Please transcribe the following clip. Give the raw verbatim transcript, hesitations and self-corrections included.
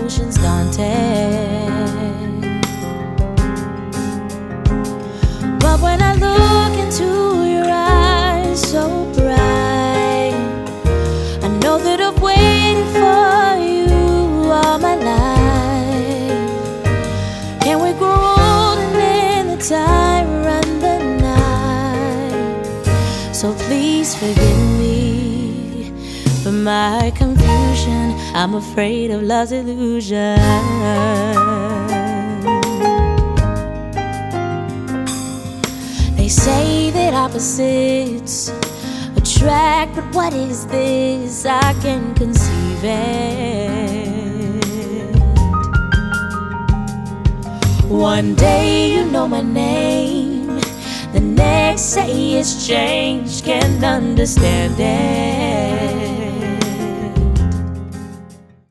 emotions daunting. But when I look into your eyes so bright, I know that I've waited for you all my life. Can we grow old and then the time run the night? So please forgive me for my confusion. I'm afraid of love's illusion. They say that opposites attract, but what is this? I can conceive it. One day you know my name, the next say it's changed, can't understand it.